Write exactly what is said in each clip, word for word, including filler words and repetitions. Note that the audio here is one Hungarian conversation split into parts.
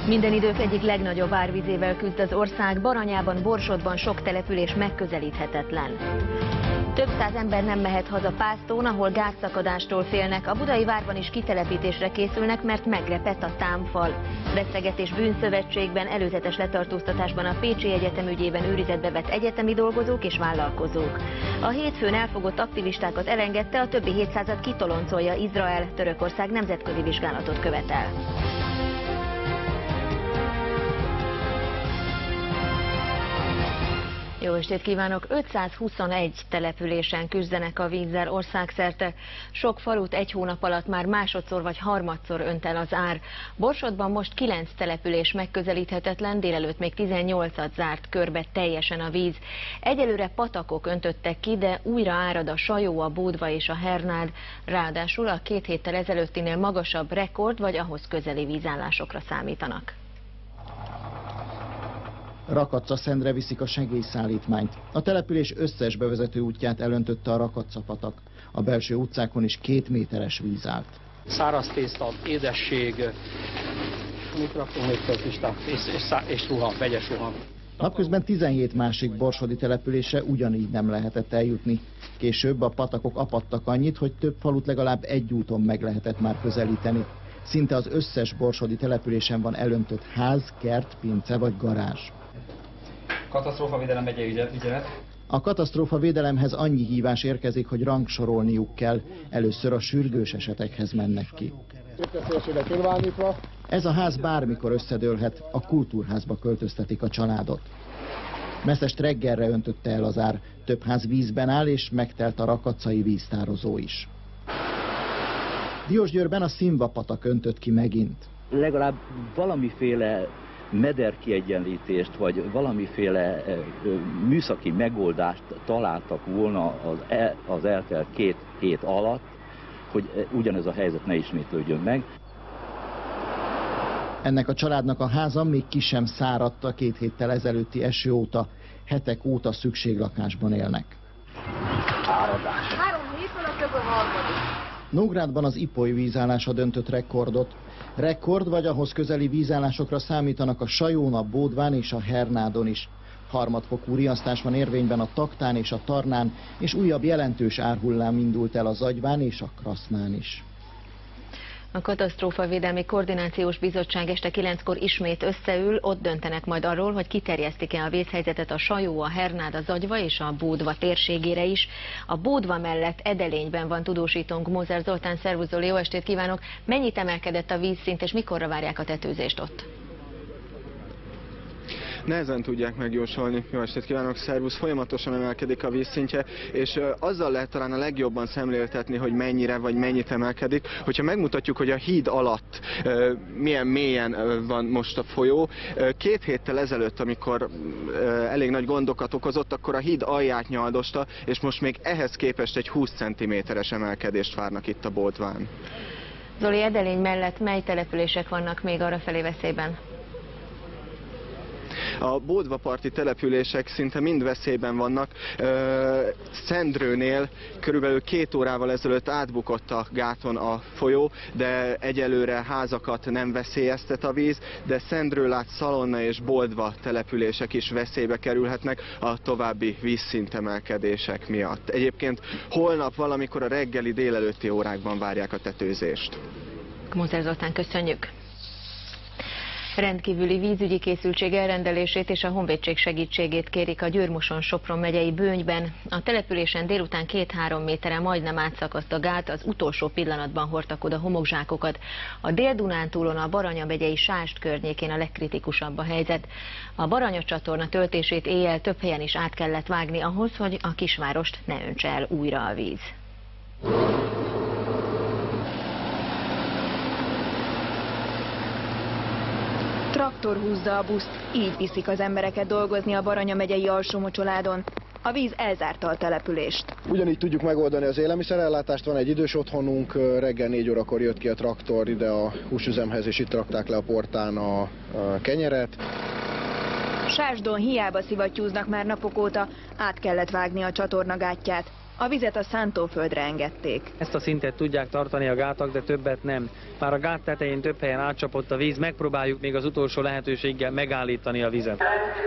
Minden idők egyik legnagyobb árvizével küzd az ország, Baranyában, Borsodban sok település megközelíthetetlen. Több száz ember nem mehet haza Pásztón, ahol gázszakadástól félnek. A Budai várban is kitelepítésre készülnek, mert megrepett a támfal. Veszegetés bűnszövetségben, előzetes letartóztatásban a Pécsi Egyetem ügyében őrizetbe vett egyetemi dolgozók és vállalkozók. A hétfőn elfogott aktivistákat elengedte, a többi hétszázat kitoloncolja Izrael. Törökország nemzetközi vizsgálatot követel. Jó estét kívánok! ötszázhuszonegy településen küzdenek a vízzel országszerte. Sok falut egy hónap alatt már másodszor vagy harmadszor önt el az ár. Borsodban most kilenc település megközelíthetetlen, délelőtt még tizennyolcat zárt körbe teljesen a víz. Egyelőre patakok öntöttek ki, de újra árad a Sajó, a Bódva és a Hernád. Ráadásul a két héttel ezelőttinél magasabb rekord vagy ahhoz közeli vízállásokra számítanak. Rakatca-Szendre viszik a segélyszállítmányt. A település összes bevezető útját elöntötte a Rakatca-patak. A belső utcákon is két méteres víz állt. Száraz tészta, édesség, mit raktunk még föl, Pista, és, és, és ruha, vegyes ruha. Napközben tizenhét másik borsodi települése ugyanígy nem lehetett eljutni. Később a patakok apadtak annyit, hogy több falut legalább egy úton meg lehetett már közelíteni. Szinte az összes borsodi településen van elöntött ház, kert, pince vagy garázs. Katasztrófavédelem megyei ügyelet. A katasztrófavédelemhez annyi hívás érkezik, hogy rangsorolniuk kell. Először a sürgős esetekhez mennek ki. Ez a ház bármikor összedőlhet, a kultúrházba költöztetik a családot. Messzest reggelre öntötte el az ár, több ház vízben áll, és megtelt a rakatcai víztározó is. Diósgyőrben a Szimva-patak öntött ki megint. Legalább valamiféle mederkiegyenlítést, vagy valamiféle műszaki megoldást találtak volna az, el, az eltelt két hét alatt, hogy ugyanez a helyzet ne ismétlődjön meg. Ennek a családnak a háza még ki sem száradt a két héttel ezelőtti eső óta, hetek óta szükséglakásban élnek. Áradás. Három hét van a több a harmadik. Nógrádban az Ipoly vízállása döntött rekordot. Rekord vagy ahhoz közeli vízállásokra számítanak a Sajón, a Bódván és a Hernádon is. Harmadfokú riasztás van érvényben a Taktán és a Tarnán, és újabb jelentős árhullám indult el a Zagyván és a Krasznán is. A Katasztrófavédelmi Koordinációs Bizottság este kilenckor ismét összeül, ott döntenek majd arról, hogy kiterjesztik-e a vészhelyzetet a Sajó, a Hernád, a Zagyva és a Bódva térségére is. A Bódva mellett Edelényben van tudósítónk Mózer Zoltán. Szervusz Zoli, jó estét kívánok! Mennyit emelkedett a vízszint és mikorra várják a tetőzést ott? Nehezen tudják megjósolni. Jó estét kívánok, szervusz! Folyamatosan emelkedik a vízszintje, és azzal lehet talán a legjobban szemléltetni, hogy mennyire vagy mennyit emelkedik, hogyha megmutatjuk, hogy a híd alatt milyen mélyen van most a folyó. Két héttel ezelőtt, amikor elég nagy gondokat okozott, akkor a híd alját nyaldosta, és most még ehhez képest egy húsz centiméteres emelkedést várnak itt a Bódván. Zoli, Edelény mellett mely települések vannak még arrafelé veszélyben? A Bódvaparti települések szinte mind veszélyben vannak. Szendrőnél körülbelül két órával ezelőtt átbukott a gáton a folyó, de egyelőre házakat nem veszélyeztet a víz, de Szendrőlát, Szalonna és Boldva települések is veszélybe kerülhetnek a további vízszintemelkedések miatt. Egyébként holnap valamikor a reggeli délelőtti órákban várják a tetőzést. Mózer Zoltán, köszönjük! Rendkívüli vízügyi készültség elrendelését és a honvédség segítségét kérik a Győr-Moson-Sopron megyei Bőnyben. A településen délután két-három méteren majdnem átszakadt a gát, az utolsó pillanatban hordtak oda homokzsákokat. A Dél-Dunántúlon, a Baranya megyei Sást környékén a legkritikusabb a helyzet. A Baranya csatorna töltését éjjel több helyen is át kellett vágni ahhoz, hogy a kisvárost ne öntse el újra a víz. Traktor húzza a buszt, így viszik az embereket dolgozni a Baranya megyei Alsó-Mocsoládon. A víz elzárta a települést. Ugyanígy tudjuk megoldani az élelmiszerellátást, van egy idős otthonunk, reggel négy órakor jött ki a traktor ide a húsüzemhez, és itt rakták le a portán a, a kenyeret. Sásdon hiába szivattyúznak már napok óta, át kellett vágni a csatorna gátját. A vizet a szántóföldre engedték. Ezt a szintet tudják tartani a gátak, de többet nem. Már a gát tetején több helyen átcsapott a víz, megpróbáljuk még az utolsó lehetőséggel megállítani a vizet.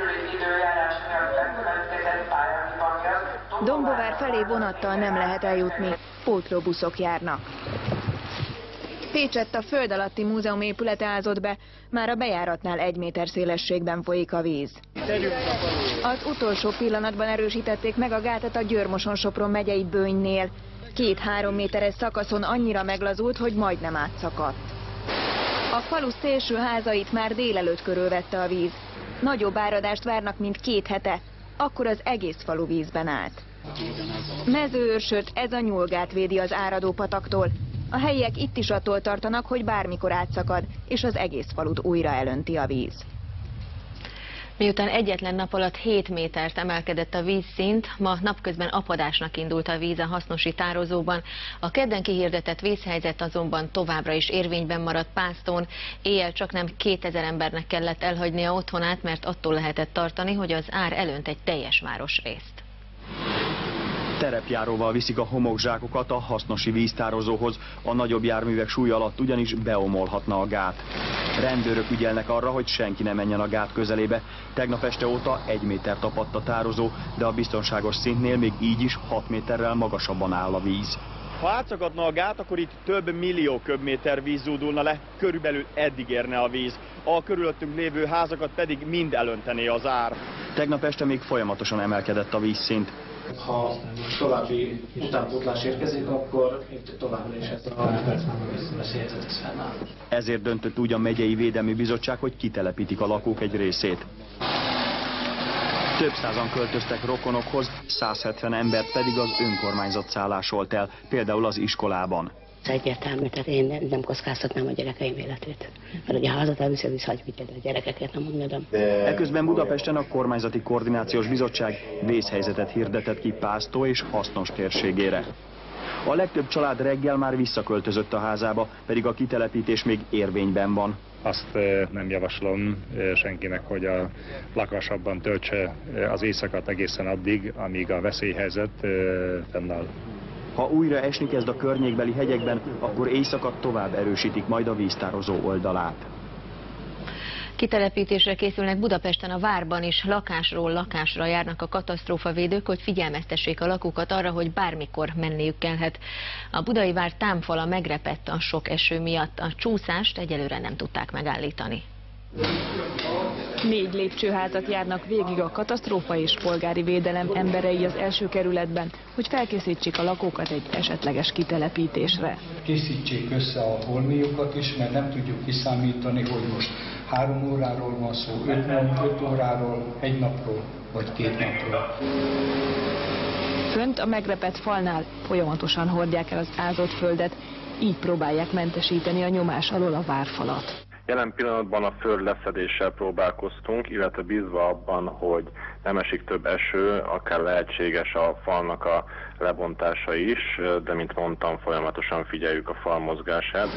Dombovár felé vonattal nem lehet eljutni, pótlóbuszok járnak. Pécsett a föld alatti múzeum épülete ázott be, már a bejáratnál egy méter szélességben folyik a víz. Az utolsó pillanatban erősítették meg a gátat a Győr-Moson-Sopron megyei Bönynél. Két-három méteres szakaszon annyira meglazult, hogy majdnem átszakadt. A falu szélső házait már délelőtt körülvette a víz. Nagyobb áradást várnak, mint két hete, akkor az egész falu vízben állt. Mezőőrsöt ez a nyúlgát védi az áradó pataktól. A helyiek itt is attól tartanak, hogy bármikor átszakad, és az egész falut újra elönti a víz. Miután egyetlen nap alatt hét métert emelkedett a vízszint, ma napközben apadásnak indult a víz a hasznosi tározóban. A kedden kihirdetett vészhelyzet azonban továbbra is érvényben maradt Pásztón. Éjjel csaknem kétezer embernek kellett elhagynia otthonát, mert attól lehetett tartani, hogy az ár elönt egy teljes városrészt. Terepjáróval viszik a homokzsákokat a hasznosi víztározóhoz, a nagyobb járművek súly alatt ugyanis beomolhatna a gát. Rendőrök ügyelnek arra, hogy senki ne menjen a gát közelébe. Tegnap este óta egy méter tapadt a tározó, de a biztonságos szintnél még így is hat méterrel magasabban áll a víz. Ha átszakadna a gát, akkor itt több millió köbméter víz zúdulna le, körülbelül eddig érne a víz. A körülöttünk lévő házakat pedig mind elöntené az ár. Tegnap este még folyamatosan emelkedett a vízszint. Ha további utánpótlás érkezik, akkor itt továbbra is ez a veszélyhelyzet ez fennáll. Ezért döntött úgy a megyei védelmi bizottság, hogy kitelepítik a lakók egy részét. Több százan költöztek rokonokhoz, száz hetven embert pedig az önkormányzat szállásolt el, például az iskolában. Egyértelmű, tehát én nem, nem kockáztatnám a gyerekeim életét. Mert ugye a házat elviszed, és hagyj vigyed a gyerekeket, nem mondom. Eközben Budapesten a kormányzati koordinációs bizottság vészhelyzetet hirdetett ki Pásztó és Hasznos térségére. A legtöbb család reggel már visszaköltözött a házába, pedig a kitelepítés még érvényben van. Azt nem javaslom senkinek, hogy a lakásabban töltse az éjszakát egészen addig, amíg a veszélyhelyzet fennáll. Ha újra esni kezd a környékbeli hegyekben, akkor éjszaka tovább erősítik majd a víztározó oldalát. Kitelepítésre készülnek Budapesten, a várban is. Lakásról lakásra járnak a katasztrófavédők, hogy figyelmeztessék a lakókat arra, hogy bármikor menniük kellhet. A budai vár támfala megrepett a sok eső miatt. A csúszást egyelőre nem tudták megállítani. Négy lépcsőházat járnak végig a katasztrófa és polgári védelem emberei az első kerületben, hogy felkészítsék a lakókat egy esetleges kitelepítésre. Készítsék össze a holmiukat is, mert nem tudjuk kiszámítani, hogy most három óráról van szó, öt, nap, öt óráról, egy napról vagy két napról. Fönt a megrepett falnál folyamatosan hordják el az ázott földet, így próbálják mentesíteni a nyomás alól a várfalat. Jelen pillanatban a föld leszedéssel próbálkoztunk, illetve bízva abban, hogy nem esik több eső, akár lehetséges a falnak a lebontása is, de mint mondtam, folyamatosan figyeljük a fal mozgását.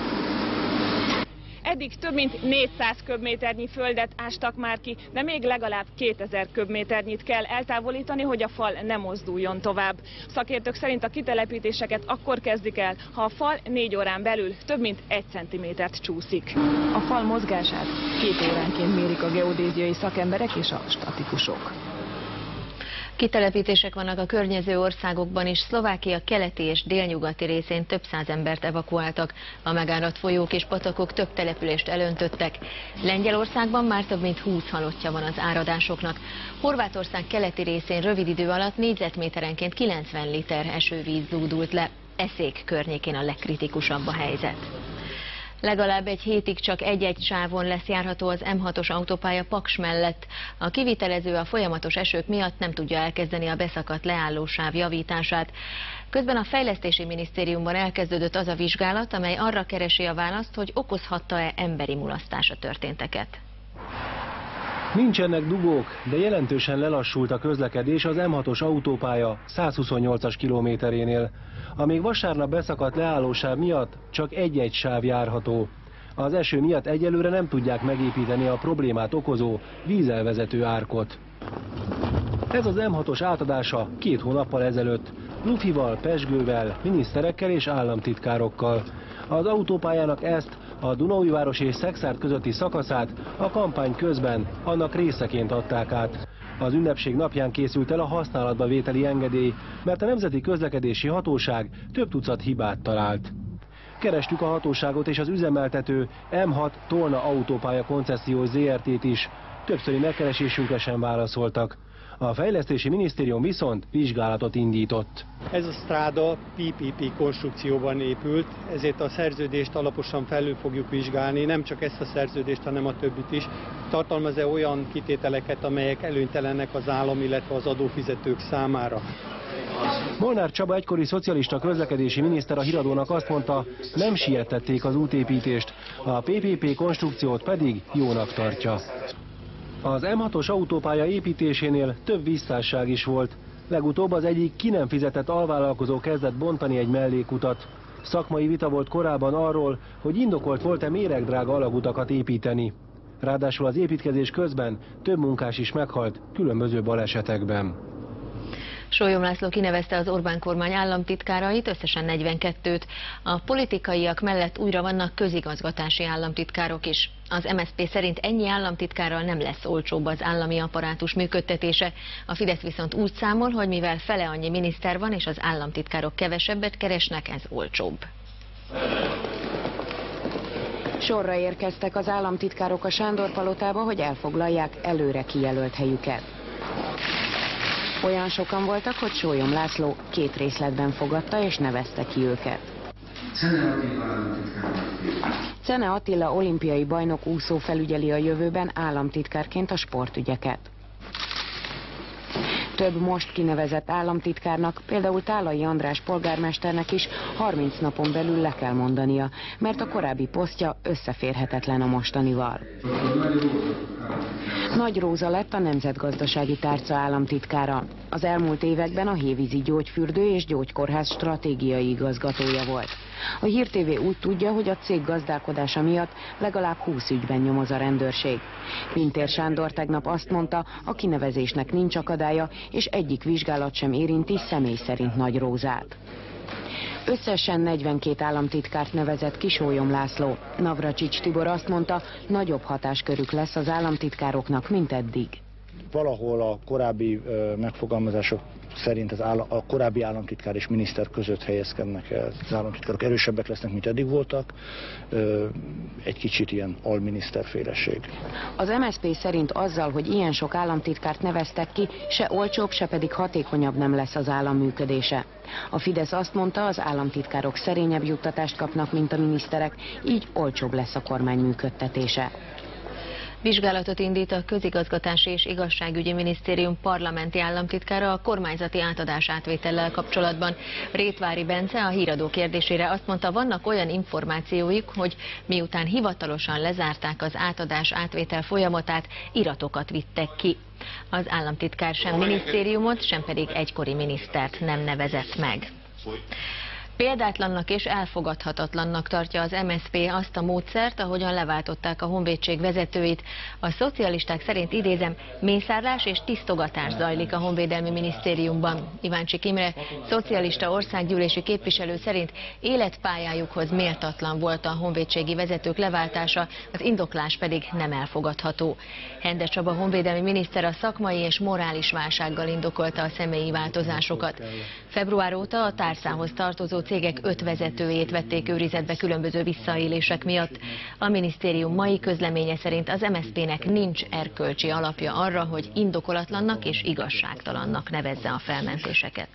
Eddig több mint négyszáz köbméternyi földet ástak már ki, de még legalább kétezer köbméternyit kell eltávolítani, hogy a fal ne mozduljon tovább. Szakértők szerint a kitelepítéseket akkor kezdik el, ha a fal négy órán belül több mint egy centimétert csúszik. A fal mozgását két óránként mérik a geodéziai szakemberek és a statikusok. Kitelepítések vannak a környező országokban is. Szlovákia keleti és délnyugati részén több száz embert evakuáltak. A megáradt folyók és patakok több települést elöntöttek. Lengyelországban már több mint húsz halottja van az áradásoknak. Horvátország keleti részén rövid idő alatt négyzetméterenként kilencven liter esővíz zúdult le. Eszék környékén a legkritikusabb a helyzet. Legalább egy hétig csak egy-egy sávon lesz járható az M hatos autópálya Paks mellett. A kivitelező a folyamatos esők miatt nem tudja elkezdeni a beszakadt leállósáv javítását. Közben a Fejlesztési Minisztériumban elkezdődött az a vizsgálat, amely arra keresi a választ, hogy okozhatta-e emberi mulasztás a történteket. Nincsenek dugók, de jelentősen lelassult a közlekedés az M hatos autópálya százhuszonnyolcas kilométerénél. A még vasárnap beszakadt leállósáv miatt csak egy-egy sáv járható. Az eső miatt egyelőre nem tudják megépíteni a problémát okozó vízelvezető árkot. Ez az M hatos átadása két hónappal ezelőtt. lufival, pezsgővel, miniszterekkel és államtitkárokkal. Az autópályának ezt, a Dunaújváros és Szekszárd közötti szakaszát a kampány közben annak részeként adták át. Az ünnepség napján készült el a használatba vételi engedély, mert a Nemzeti Közlekedési Hatóság több tucat hibát talált. Kerestük a hatóságot és az üzemeltető M hat Tolna Autópálya Koncesziós zé er té-t is. Többszöri megkeresésünkre sem válaszoltak. A Fejlesztési Minisztérium viszont vizsgálatot indított. Ez a stráda pé pé pé konstrukcióban épült, ezért a szerződést alaposan felül fogjuk vizsgálni, nem csak ezt a szerződést, hanem a többit is. Tartalmaz-e olyan kitételeket, amelyek előnytelenek az állam, illetve az adófizetők számára? Molnár Csaba egykori szocialista közlekedési miniszter a Híradónak azt mondta, nem siettették az útépítést, a pé pé pé konstrukciót pedig jónak tartja. Az M hatos autópálya építésénél több visszásság is volt. Legutóbb az egyik ki nem fizetett alvállalkozó kezdett bontani egy mellékutat. Szakmai vita volt korábban arról, hogy indokolt volt-e méregdrága alagutakat építeni. Ráadásul az építkezés közben több munkás is meghalt különböző balesetekben. Sólyom László kinevezte az Orbán kormány államtitkárait, összesen negyvenkettőt. A politikaiak mellett újra vannak közigazgatási államtitkárok is. Az em es zé pé szerint ennyi államtitkárral nem lesz olcsóbb az állami apparátus működtetése. A Fidesz viszont úgy számol, hogy mivel fele annyi miniszter van és az államtitkárok kevesebbet keresnek, ez olcsóbb. Sorra érkeztek az államtitkárok a Sándor-palotába, hogy elfoglalják előre kijelölt helyüket. Olyan sokan voltak, hogy Sólyom László két részletben fogadta és nevezte ki őket. Czene Attila olimpiai bajnok úszó felügyeli a jövőben államtitkárként a sportügyeket. Több most kinevezett államtitkárnak, például Tálai András polgármesternek is harminc napon belül le kell mondania, mert a korábbi posztja összeférhetetlen a mostanival. Nagy Róza lett a Nemzetgazdasági Tárca államtitkára. Az elmúlt években a Hévízi Gyógyfürdő és Gyógykórház stratégiai igazgatója volt. A Hír té vé úgy tudja, hogy a cég gazdálkodása miatt legalább húsz ügyben nyomoz a rendőrség. Pintér Sándor tegnap azt mondta, a kinevezésnek nincs akadálya, és egyik vizsgálat sem érinti személy szerint Nagy Rózát. Összesen negyvenkét államtitkárt nevezett ki Sólyom László. Navracsics Tibor azt mondta, nagyobb hatáskörük lesz az államtitkároknak, mint eddig. Valahol a korábbi ö, megfogalmazások szerint az állam, a korábbi államtitkár és miniszter között helyezkednek el. Az államtitkárok erősebbek lesznek, mint eddig voltak. Ö, egy kicsit ilyen alminiszterféleség. Az em es zé pé szerint azzal, hogy ilyen sok államtitkárt neveztek ki, se olcsóbb, se pedig hatékonyabb nem lesz az állam működése. A Fidesz azt mondta, az államtitkárok szerényebb juttatást kapnak, mint a miniszterek, így olcsóbb lesz a kormány működtetése. Vizsgálatot indít a Közigazgatási és Igazságügyi Minisztérium parlamenti államtitkára a kormányzati átadás átvétellel kapcsolatban. Rétvári Bence a Híradó kérdésére azt mondta, vannak olyan információik, hogy miután hivatalosan lezárták az átadás átvétel folyamatát, iratokat vittek ki. Az államtitkár sem minisztériumot, sem pedig egykori minisztert nem nevezett meg. Példátlannak és elfogadhatatlannak tartja az em es zé pé azt a módszert, ahogyan leváltották a honvédség vezetőit. A szocialisták szerint, idézem, mészárlás és tisztogatás zajlik a honvédelmi minisztériumban. Iváncsik Imre, szocialista országgyűlési képviselő szerint életpályájukhoz méltatlan volt a honvédségi vezetők leváltása, az indoklás pedig nem elfogadható. Hende Csaba honvédelmi miniszter a szakmai és morális válsággal indokolta a személyi változásokat. Február óta a tárcához tartozó cégek öt vezetőjét vették őrizetbe különböző visszaélések miatt. A minisztérium mai közleménye szerint az em es zé pének nincs erkölcsi alapja arra, hogy indokolatlannak és igazságtalannak nevezze a felmentéseket.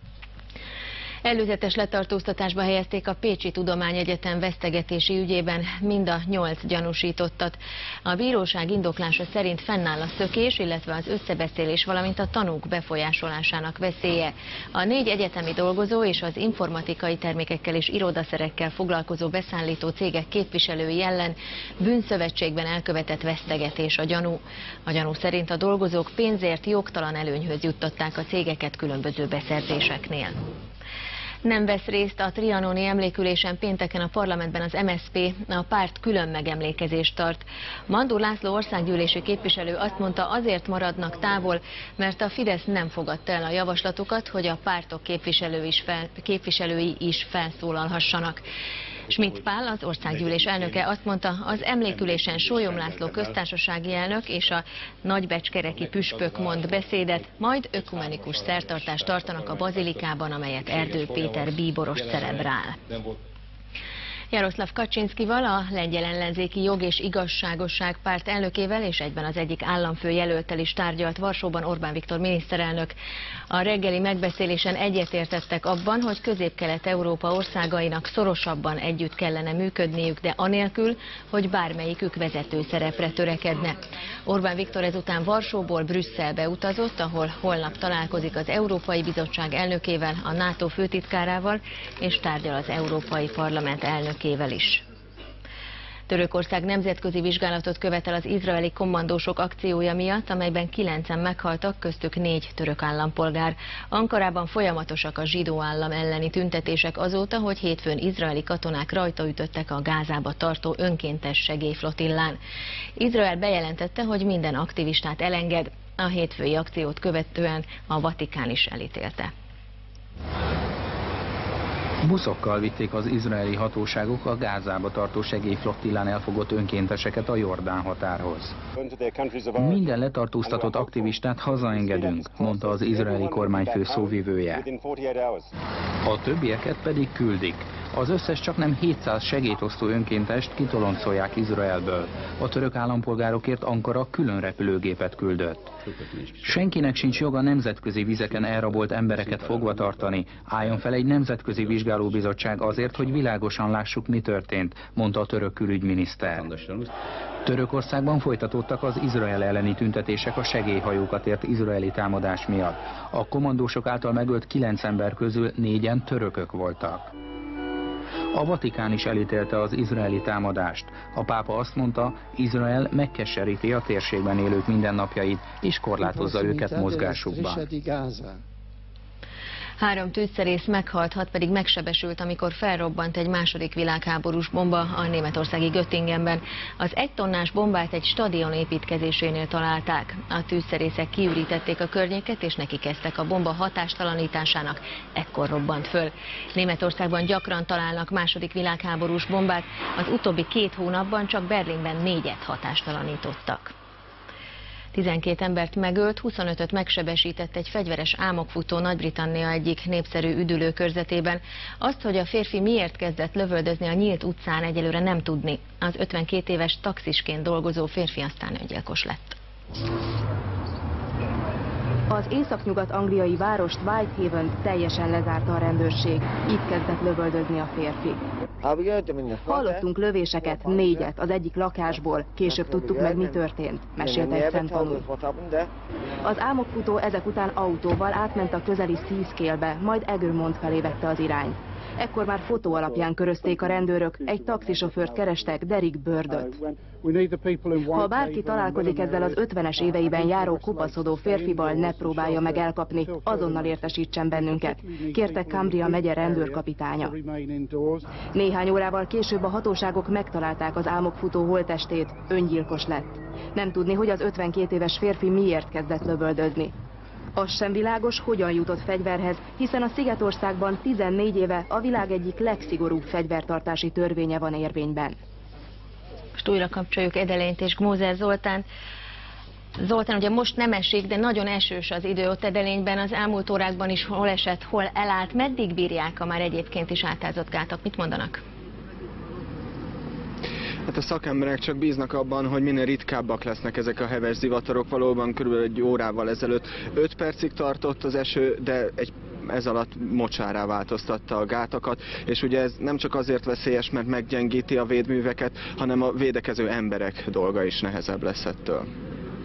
Előzetes letartóztatásba helyezték a Pécsi Tudományegyetem vesztegetési ügyében mind a nyolc gyanúsítottat. A bíróság indoklása szerint fennáll a szökés, illetve az összebeszélés, valamint a tanúk befolyásolásának veszélye. A négy egyetemi dolgozó és az informatikai termékekkel és irodaszerekkel foglalkozó beszállító cégek képviselői ellen bűnszövetségben elkövetett vesztegetés a gyanú. A gyanú szerint a dolgozók pénzért jogtalan előnyhöz juttatták a cégeket különböző beszerzéseknél. Nem vesz részt a trianoni emlékülésen pénteken a parlamentben az em es zé pé, a párt külön megemlékezést tart. Mandó László országgyűlési képviselő azt mondta, azért maradnak távol, mert a Fidesz nem fogadta el a javaslatokat, hogy a pártok képviselő is fel, képviselői is felszólalhassanak. Schmidt Pál, az országgyűlés elnöke azt mondta, az emlékülésen Sólyom László köztársasági elnök és a nagybecskereki püspök mond beszédet, majd ökumenikus szertartást tartanak a bazilikában, amelyet Erdő Péter bíboros celebrál. Jaroszlav Kaczynszkival, a lengyel ellenzéki Jog és Igazságosság párt elnökével és egyben az egyik államfő jelölttel is tárgyalt Varsóban Orbán Viktor miniszterelnök. A reggeli megbeszélésen egyetértettek abban, hogy Közép-Kelet-Európa országainak szorosabban együtt kellene működniük, de anélkül, hogy bármelyikük vezető szerepre törekedne. Orbán Viktor ezután Varsóból Brüsszelbe utazott, ahol holnap találkozik az Európai Bizottság elnökével, a NATO főtitkárával és tárgyal az Európai Parlament elnökével is. Törökország nemzetközi vizsgálatot követel az izraeli kommandósok akciója miatt, amelyben kilencen meghaltak, köztük négy török állampolgár. Ankarában folyamatosak a zsidó állam elleni tüntetések azóta, hogy hétfőn izraeli katonák rajtaütöttek a Gázába tartó önkéntes segélyflotillán. Izrael bejelentette, hogy minden aktivistát elenged. A hétfői akciót követően a Vatikán is elítélte. Buszokkal vitték az izraeli hatóságok a Gázába tartó segélyflottillán elfogott önkénteseket a Jordán határhoz. Minden letartóztatott aktivistát hazaengedünk, mondta az izraeli kormányfő szóvivője. A többieket pedig küldik. Az összes csaknem hétszáz segédosztó önkéntest kitoloncolják Izraelből. A török állampolgárokért Ankara külön repülőgépet küldött. Senkinek sincs joga nemzetközi vizeken elrabolt embereket fogva tartani. Álljon fel egy nemzetközi vizsgálóbizottság azért, hogy világosan lássuk, mi történt, mondta a török külügyminiszter. Törökországban folytatódtak az Izrael elleni tüntetések a segélyhajókat ért izraeli támadás miatt. A kommandósok által megölt kilenc ember közül négyen törökök voltak. A Vatikán is elítélte az izraeli támadást. A pápa azt mondta, Izrael megkeseríti a térségben élők mindennapjait, és korlátozza őket mozgásukban. Három tűzszerész meghalt, hat pedig megsebesült, amikor felrobbant egy második világháborús bomba a németországi Göttingenben. Az egy tonnás bombát egy stadion építkezésénél találták. A tűzszerészek kiürítették a környéket, és neki kezdtek a bomba hatástalanításának. Ekkor robbant föl. Németországban gyakran találnak második világháborús bombát. Az utóbbi két hónapban csak Berlinben négyet hatástalanítottak. tizenkét embert megölt, huszonötöt megsebesített egy fegyveres álmokfutó Nagy-Britannia egyik népszerű üdülőkörzetében. Azt, hogy a férfi miért kezdett lövöldözni a nyílt utcán, egyelőre nem tudni. Az ötvenkét éves taxisként dolgozó férfi aztán öngyilkos lett. Az északnyugat-angliai várost Whitehaven teljesen lezárta a rendőrség. Itt kezdett lövöldözni a férfi. Hallottunk lövéseket, négyet az egyik lakásból, később tudtuk meg, mi történt, mesélte egy szemtanú. Az álmokfutó ezek után autóval átment a közeli Seascale-be, majd Egremont felé vette az irányt. Ekkor már fotó alapján körözték a rendőrök, egy taxisofőrt kerestek, Derek Birdöt. Ha bárki találkozik ezzel az ötvenes éveiben járó kopaszodó férfival, ne próbálja meg elkapni, azonnal értesítsen bennünket, kérte Cumbria megye rendőrkapitánya. Néhány órával később a hatóságok megtalálták az álmokfutó holttestét, öngyilkos lett. Nem tudni, hogy az ötvenkét éves férfi miért kezdett lövöldözni. Az sem világos, hogyan jutott fegyverhez, hiszen a Szigetországban tizennégy éve a világ egyik legszigorúbb fegyvertartási törvénye van érvényben. Most újra kapcsoljuk Edelényt és Gmózer Zoltán. Zoltán, ugye most nem esik, de nagyon esős az idő ott Edelényben, az elmúlt órákban is hol esett, hol elállt. Meddig bírják a már egyébként is átázott gátak? Mit mondanak? Hát a szakemberek csak bíznak abban, hogy minél ritkábbak lesznek ezek a heves zivatarok. Valóban körülbelül egy órával ezelőtt öt percig tartott az eső, de egy ez alatt mocsárá változtatta a gátakat, és ugye ez nem csak azért veszélyes, mert meggyengíti a védműveket, hanem a védekező emberek dolga is nehezebb lesz ettől.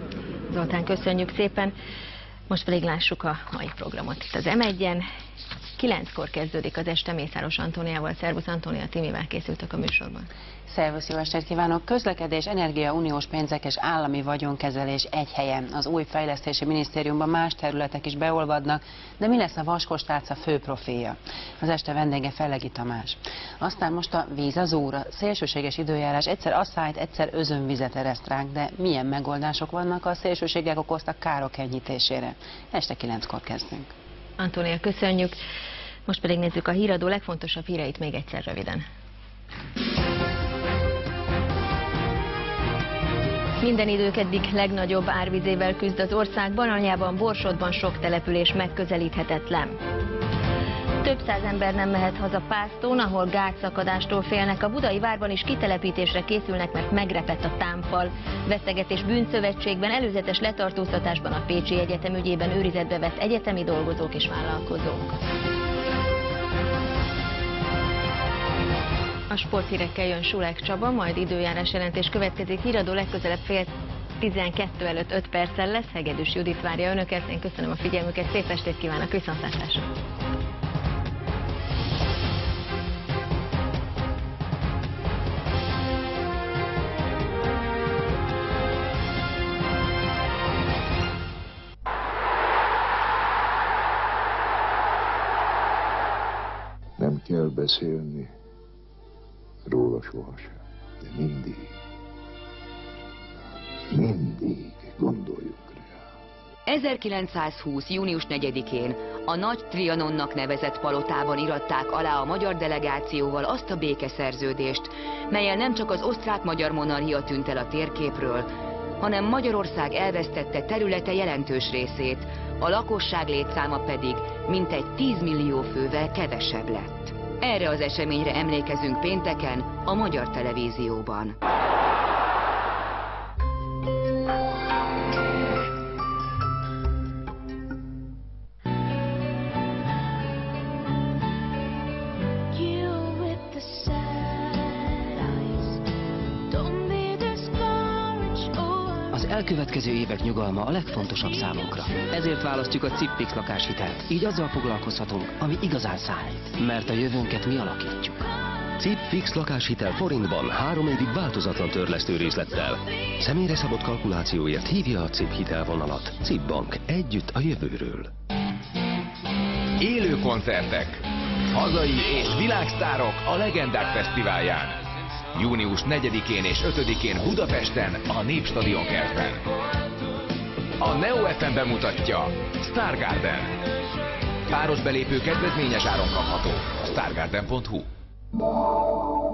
Zoltán, köszönjük szépen! Most pedig lássuk a mai programot itt az em egyen. kilenckor kezdődik az este Mészáros Antóniával. Szervusz Antónia, Timivel készültök a műsorban. Szervusz, jó estét kívánok! Közlekedés, energia, uniós pénzek és állami vagyonkezelés egy helyen. Az új fejlesztési minisztériumban más területek is beolvadnak, de mi lesz a vaskostálca fő profilja? Az este vendége Fellegi Tamás. Aztán most a víz az óra. Szélsőséges időjárás egyszer asszályt, egyszer özönvizet ereszt ránk, de milyen megoldások vannak a szélsőségek okoztak károk enyhítésére? Este kilenckor kezdünk. Antónia, köszönjük. Most pedig nézzük a híradó legfontosabb híreit még egyszer röviden. Minden idők eddig legnagyobb árvizével küzd az ország. Baranyában, Borsodban sok település megközelíthetetlen. Több száz ember nem mehet haza Pásztón, ahol gátszakadástól félnek. A Budai Várban is kitelepítésre készülnek, mert megrepett a támfal. Vesztegetés bűnszövetségben, előzetes letartóztatásban a Pécsi Egyetem ügyében őrizetbe vett egyetemi dolgozók és vállalkozók. A sporthírekkel jön Sulek Csaba, majd időjárás jelentés következik. Híradó legközelebb fél tizenkettő előtt öt perccel lesz. Hegedűs Judit várja önöket. Én köszönöm a figyelmüket, szép estét kívánok, viszontlátásra! Nem kell beszélni róla sohasem, de mindig, mindig gondoljunk rá. ezerkilencszázhúsz. június negyedikén a Nagy Trianonnak nevezett palotában iratták alá a magyar delegációval azt a békeszerződést, mellyel nem csak az osztrák-magyar monarchia tűnt el a térképről, hanem Magyarország elvesztette területe jelentős részét, a lakosság létszáma pedig mintegy tíz millió fővel kevesebb lett. Erre az eseményre emlékezünk pénteken a Magyar Televízióban. Az elkövetkező évek nyugalma a legfontosabb számunkra. Ezért választjuk a Cipfix lakáshitelt. Így azzal foglalkozhatunk, ami igazán számít. Mert a jövőnket mi alakítjuk. Cipfix lakáshitel forintban három évig változatlan törlesztő részlettel. Személyre szabott kalkulációért hívja a Cip hitelvonalat. Cip Bank. Együtt a jövőről. Élő koncertek. Hazai és világsztárok a Legendák Fesztiválján. június negyedikén és ötödikén Budapesten, a Népstadion kertben. A Neo ef em bemutatja Stargarden. Páros belépő kedvezményes áron kapható. stargarden pont hu